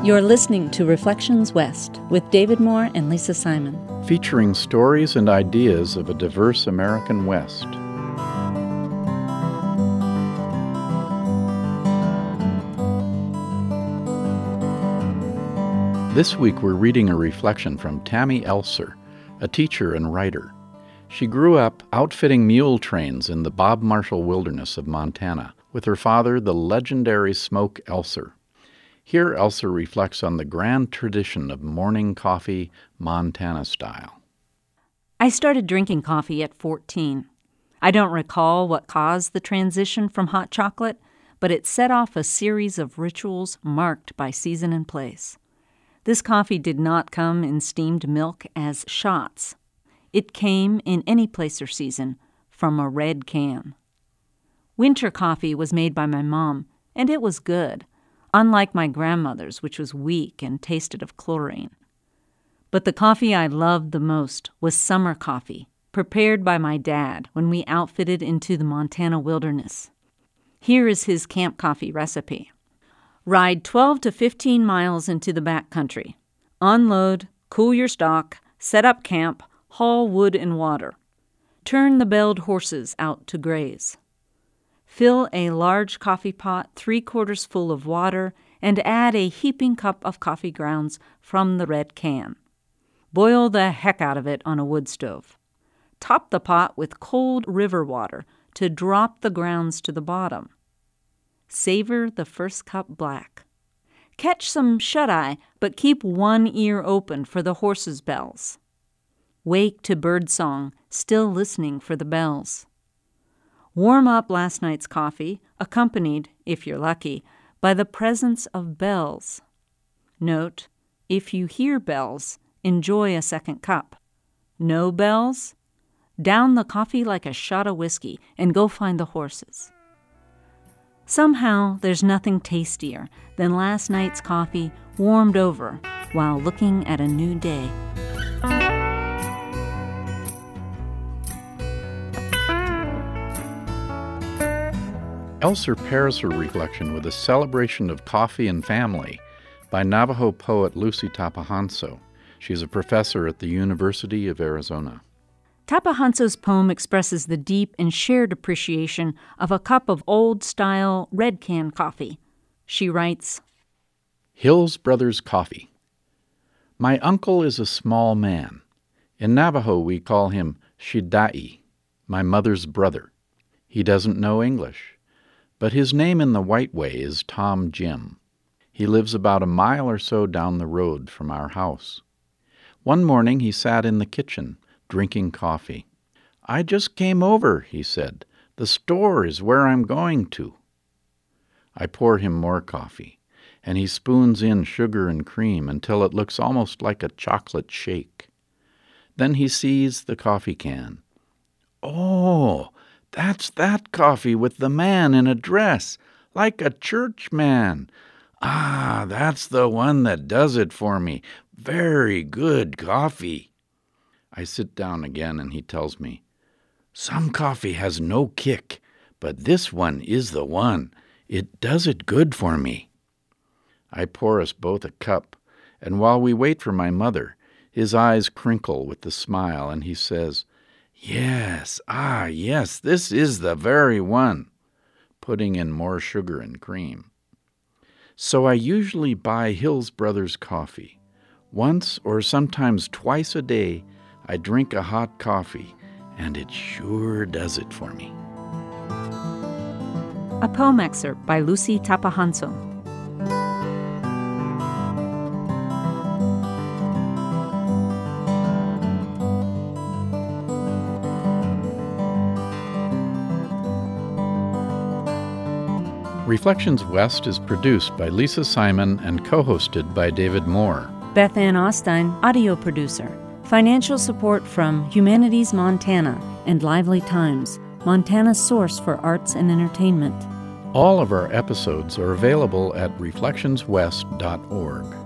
You're listening to Reflections West with David Moore and Lisa Simon, featuring stories and ideas of a diverse American West. This week we're reading a reflection from Tammy Elser, a teacher and writer. She grew up outfitting mule trains in the Bob Marshall Wilderness of Montana with her father, the legendary Smoke Elser. Here, Elser reflects on the grand tradition of morning coffee, Montana style. I started drinking coffee at 14. I don't recall what caused the transition from hot chocolate, but it set off a series of rituals marked by season and place. This coffee did not come in steamed milk as shots. It came in any place or season from a red can. Winter coffee was made by my mom, and it was good, unlike my grandmother's, which was weak and tasted of chlorine. But the coffee I loved the most was summer coffee, prepared by my dad when we outfitted into the Montana wilderness. Here is his camp coffee recipe. Ride 12 to 15 miles into the backcountry. Unload, cool your stock, set up camp, haul wood and water. Turn the belled horses out to graze. Fill a large coffee pot 3/4 full of water and add a heaping cup of coffee grounds from the red can. Boil the heck out of it on a wood stove. Top the pot with cold river water to drop the grounds to the bottom. Savor the first cup black. Catch some shut-eye, but keep one ear open for the horses' bells. Wake to birdsong, still listening for the bells. Warm up last night's coffee, accompanied, if you're lucky, by the presence of bells. Note, if you hear bells, enjoy a second cup. No bells? Down the coffee like a shot of whiskey and go find the horses. Somehow, there's nothing tastier than last night's coffee warmed over while looking at a new day. Elser pairs her reflection with a celebration of coffee and family by Navajo poet Lucy Tapahanso. She is a professor at the University of Arizona. Tapahanso's poem expresses the deep and shared appreciation of a cup of old-style red can coffee. She writes, Hills Brothers Coffee. My uncle is a small man. In Navajo we call him Shidai, my mother's brother. He doesn't know English, but his name in the White Way is Tom Jim. He lives about a mile or so down the road from our house. One morning he sat in the kitchen, drinking coffee. I just came over, he said. The store is where I'm going to. I pour him more coffee, and he spoons in sugar and cream until it looks almost like a chocolate shake. Then he sees the coffee can. Oh, that's that coffee with the man in a dress, like a church man. Ah, that's the one that does it for me. Very good coffee. I sit down again and he tells me, Some coffee has no kick, but this one is the one. It does it good for me. I pour us both a cup, and while we wait for my mother, his eyes crinkle with the smile, and he says, Yes, yes, this is the very one, putting in more sugar and cream. So I usually buy Hills Brothers coffee. Once or sometimes twice a day, I drink a hot coffee, and it sure does it for me. A poem excerpt by Lucy Tapahanso. Reflections West is produced by Lisa Simon and co-hosted by David Moore. Beth Ann Ostein, audio producer. Financial support from Humanities Montana and Lively Times, Montana's source for arts and entertainment. All of our episodes are available at reflectionswest.org.